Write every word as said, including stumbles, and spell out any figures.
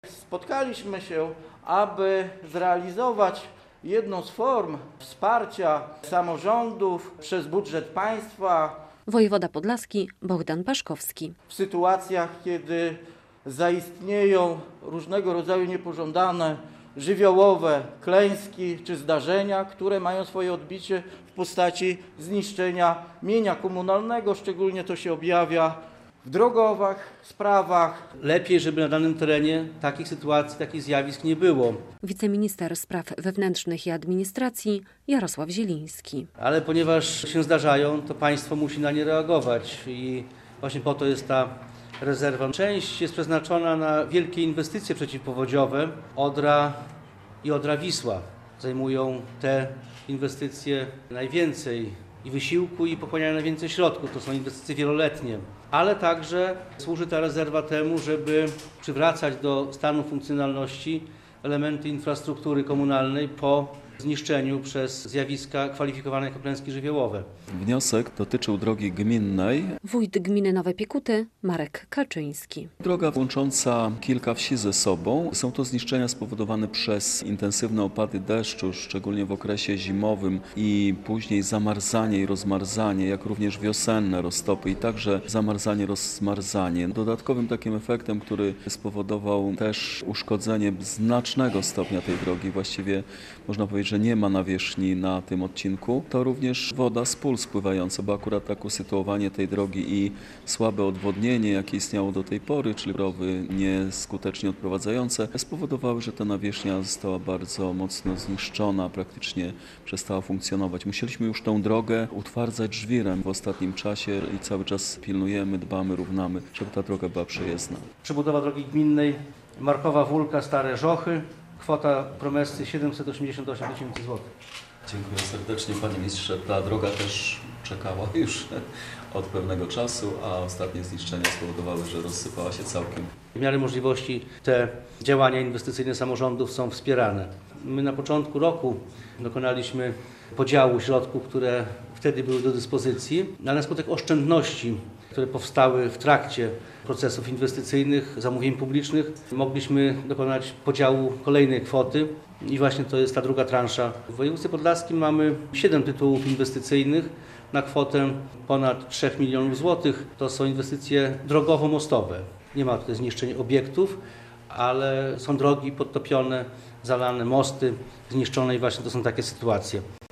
Spotkaliśmy się, aby zrealizować jedną z form wsparcia samorządów przez budżet państwa Wojewoda podlaski Bogdan Paszkowski. w sytuacjach, kiedy zaistnieją różnego rodzaju niepożądane żywiołowe klęski czy zdarzenia, które mają swoje odbicie w postaci zniszczenia mienia komunalnego. Szczególnie to się objawia w drogowych sprawach. Lepiej, żeby na danym terenie takich sytuacji, takich zjawisk nie było. Wiceminister spraw wewnętrznych i administracji Jarosław Zieliński. Ale ponieważ się zdarzają, to państwo musi na nie reagować i właśnie po to jest ta rezerwa. Część jest przeznaczona na wielkie inwestycje przeciwpowodziowe. Odra i Odra-Wisła zajmują te inwestycje najwięcej i wysiłku i pochłaniają najwięcej środków. To są inwestycje wieloletnie. Ale także służy ta rezerwa temu, żeby przywracać do stanu funkcjonalności elementy infrastruktury komunalnej po zniszczeniu przez zjawiska kwalifikowane jako klęski żywiołowe. Wniosek dotyczył drogi gminnej. Wójt gminy Nowe Piekuty Marek Kalczyński. Droga łącząca kilka wsi ze sobą. Są to zniszczenia spowodowane przez intensywne opady deszczu, szczególnie w okresie zimowym i później zamarzanie i rozmarzanie, jak również wiosenne roztopy i także zamarzanie, rozmarzanie. Dodatkowym takim efektem, który spowodował też uszkodzenie znacznego stopnia tej drogi, właściwie można powiedzieć, że nie ma nawierzchni na tym odcinku, to również woda z pól spływająca, bo akurat tak usytuowanie tej drogi i słabe odwodnienie, jakie istniało do tej pory, czyli rowy nieskutecznie odprowadzające, spowodowały, że ta nawierzchnia została bardzo mocno zniszczona, praktycznie przestała funkcjonować. Musieliśmy już tę drogę utwardzać żwirem w ostatnim czasie i cały czas pilnujemy, dbamy, równamy, żeby ta droga była przejezdna. Przebudowa drogi gminnej Markowa Wólka, Stare Żochy. Kwota promesy siedemset osiemdziesiąt osiem tysięcy złotych. Dziękuję serdecznie, panie ministrze. Ta droga też czekała już od pewnego czasu, a ostatnie zniszczenia spowodowały, że rozsypała się całkiem. W miarę możliwości te działania inwestycyjne samorządów są wspierane. My na początku roku dokonaliśmy podziału środków, które wtedy były do dyspozycji, ale na skutek oszczędności, które powstały w trakcie procesów inwestycyjnych, zamówień publicznych, mogliśmy dokonać podziału kolejnej kwoty i właśnie to jest ta druga transza. W województwie podlaskim mamy siedem tytułów inwestycyjnych na kwotę ponad trzech milionów złotych. To są inwestycje drogowo-mostowe. Nie ma tutaj zniszczeń obiektów, ale są drogi podtopione, zalane, mosty zniszczone i właśnie to są takie sytuacje.